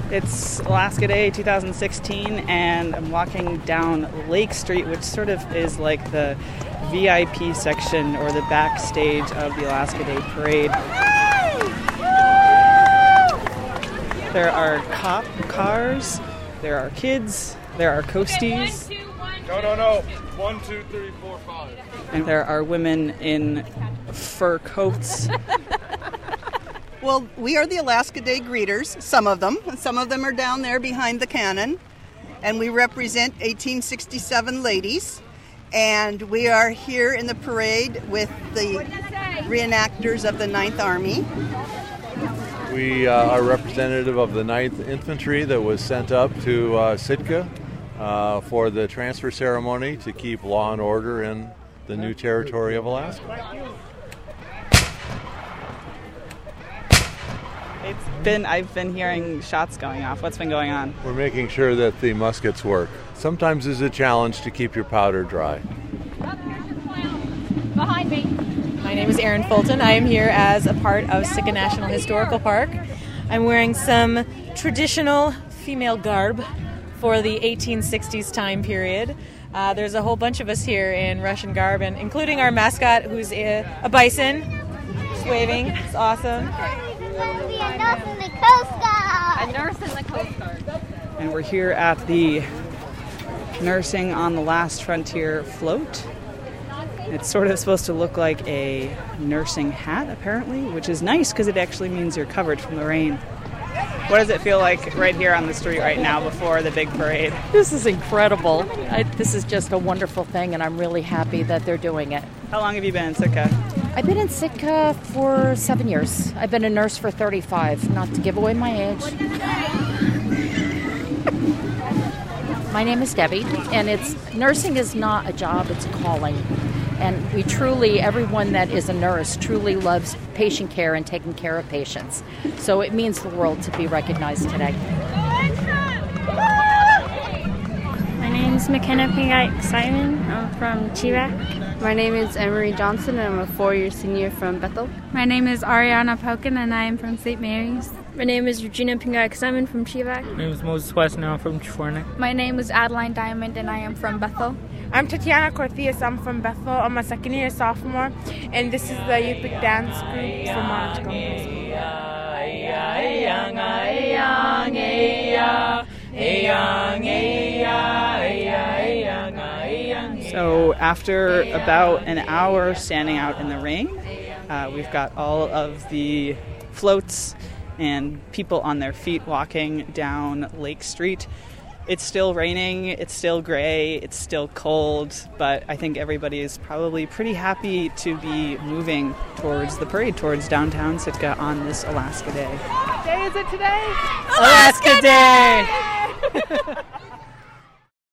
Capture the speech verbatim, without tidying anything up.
It's Alaska Day twenty sixteen, and I'm walking down Lake Street, which sort of is like the V I P section or the backstage of the Alaska Day Parade. There are cop cars, there are kids, there are coasties. No, no, no. One, two, three, four, five. And there are women in fur coats. Well, we are the Alaska Day greeters, some of them. Some of them are down there behind the cannon. And we represent eighteen sixty-seven ladies. And we are here in the parade with the reenactors of the Ninth Army. We uh, are representative of the Ninth Infantry that was sent up to uh, Sitka uh, for the transfer ceremony to keep law and order in the new territory of Alaska. It's been, I've been hearing shots going off. What's been going on? We're making sure that the muskets work. Sometimes it's a challenge to keep your powder dry. Behind me. My name is Erin Fulton. I am here as a part of Sitka National Historical Park. I'm wearing some traditional female garb for the eighteen sixties time period. Uh, there's a whole bunch of us here in Russian garb, and including our mascot, who's a, a bison, just waving. It's awesome. To be a nurse in the Coast Guard. A nurse in the Coast Guard. And we're here at the Nursing on the Last Frontier float. It's sort of supposed to look like a nursing hat, apparently, which is nice because it actually means you're covered from the rain. What does it feel like right here on the street right now before the big parade? This is incredible. I, this is just a wonderful thing, and I'm really happy that they're doing it. How long have you been in Sitka? I've been in Sitka for seven years. I've been a nurse for thirty-five, not to give away my age. My name is Debbie, and it's nursing is not a job, it's a calling. And we truly, everyone that is a nurse truly loves patient care and taking care of patients. So it means the world to be recognized today. My name is McKenna Pingite Simon. I'm from Chivak. My name is Emery Johnson, and I'm a four-year senior from Bethel. My name is Ariana Pelkin, and I am from Saint Mary's. My name is Regina Pingite Simon from Chivak. My name is Moses West, and I'm from Chfornik. My name is Adeline Diamond, and I am from Bethel. I'm Tatiana Corthias. I'm from Bethel. I'm a second year sophomore, and this is the Yupik dance group from Montecalm High School. So after about an hour standing out in the rain, uh, we've got all of the floats and people on their feet walking down Lake Street. It's still raining, it's still gray, it's still cold, but I think everybody is probably pretty happy to be moving towards the parade, towards downtown Sitka on this Alaska Day. What day is it today? Alaska, Alaska Day! Day!